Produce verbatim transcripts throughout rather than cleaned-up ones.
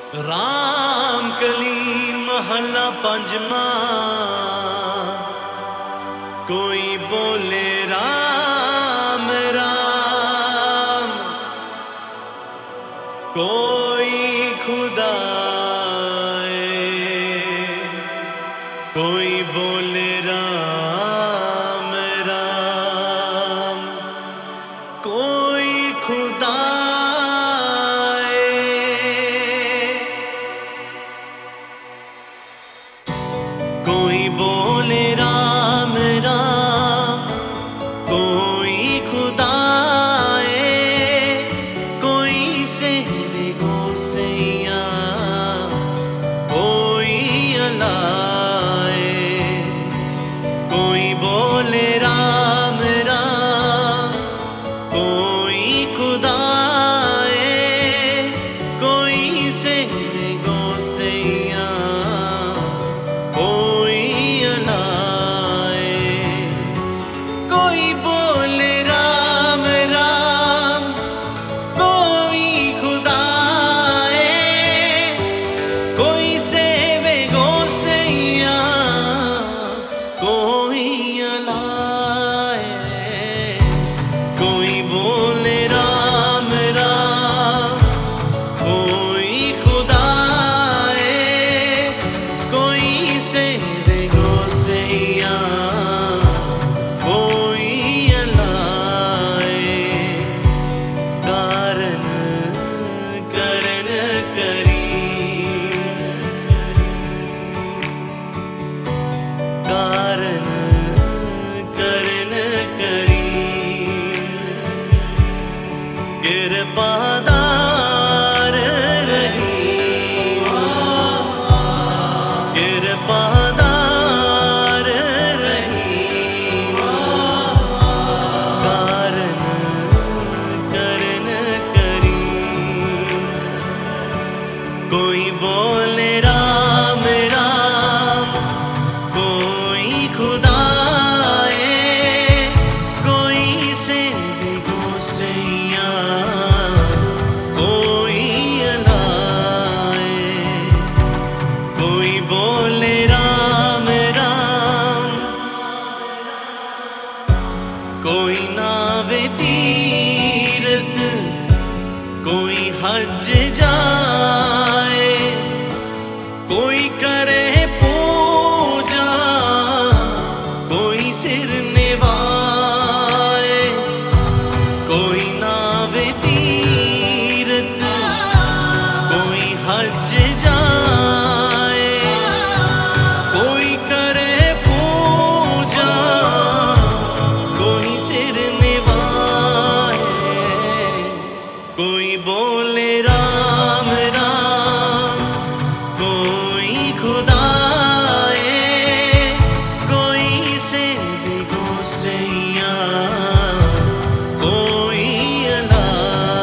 राम कली महला पंजमा। कोई बोले राम राम, कोई खुदा, कोई बोले राम राम, कोई खुदा। कोई बोले राम राम, कोई खुदाए, कोई सेवे गोसैया, कोई अलाए। कोई बोले राम राम, कोई खुदाए, कोई सेवे गोसैया, कोई बोले राम राम, कोई खुदाए, कोई सेवे गोसैया, कोई अलाए। कोई बोले राम राम, कोई खुदाए, कोई सेवे गोसैया, कृपादार रहीम, कृपादार रहीम, कारण करन करी। कोई बोले राम राम, कोई खुदाए, कोई सेवे गोसैया, कोई बोले राम राम, कोई नावे तीरथ, कोई हज जाए, कोई करे पूजा, कोई सिर निभाए। कोई नावे तीरथ, कोई हज जाए, कोई करे पूजा, कोई सिर निभाए। कोई बोले राम राम, कोई खुदाए, कोई सेवे गोसैया, कोई अलाए।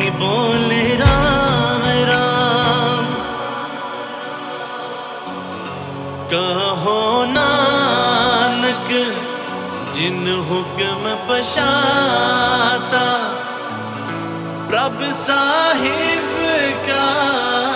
कोई बोले राम राम। कहो नानक जिन हुक्म पशाता, प्रभ साहिब का